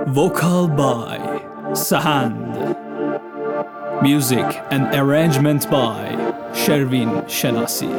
Vocal by Sahand. Music and arrangement by Shervin Shenasi.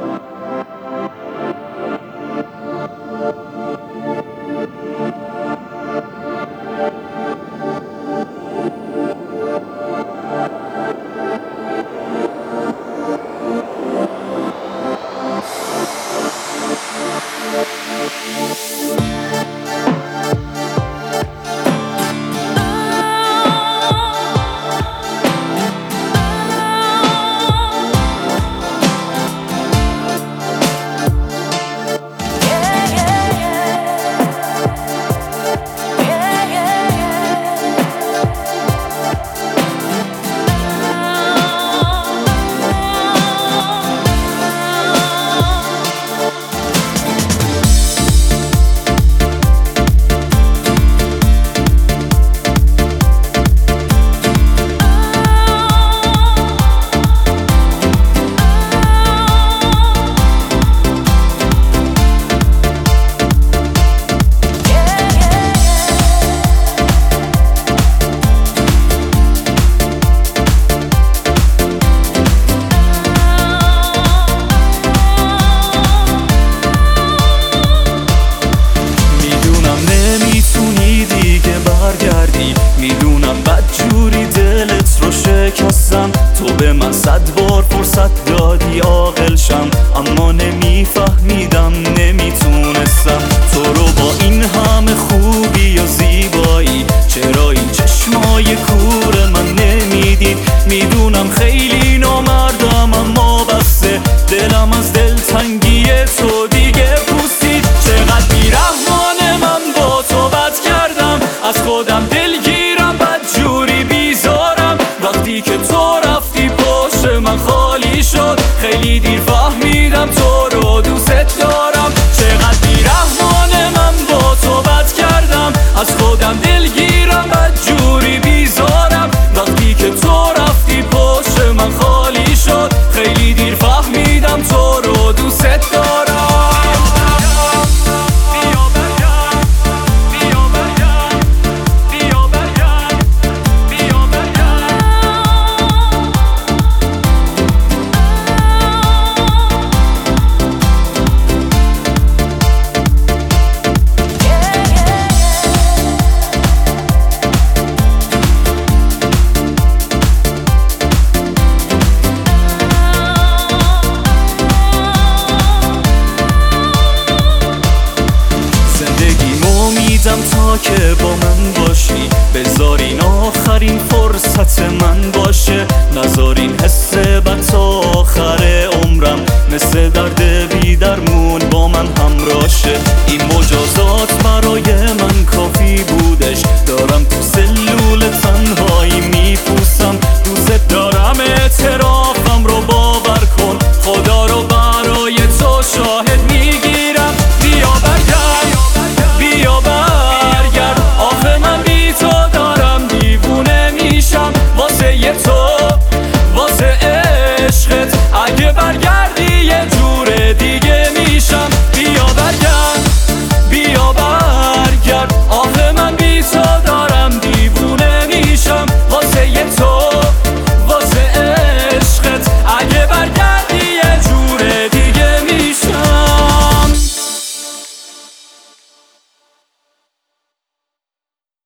میدونم بدجوری دلت رو شکستم، تو به من 100 بار فرصت دادی عاقل شم، اما نمیفهمیدم نمیتونستم تو رو با این همه خوبی و زیبایی، چرا این چشمای کور من نمیدید؟ میدونم خیلی نامردم اما بسته دلم از دلتنگی تو دیگه پوسید. چقدر بیرحمانه من با تو بد کردم، از خودم دلگیرم بدجوری بیزارم، وقتی که تو رفتی پشت من خالی شد، خیلی دیر فهمیدم تو رو دوست دارم. چقدر بیرحمانه من با تو بد کردم، از خودم دلگیرم بدجوری بیزارم، وقتی که تو رفتی پشت من خالی شد، خیلی دیر فهمیدم تو رو دوست دارم. تا که با من باشی، بذارین آخرین فرصت من باشه، نذارین حس بد تا آخر عمرم مثل درد بی درمون با من همراه شه. این مجازات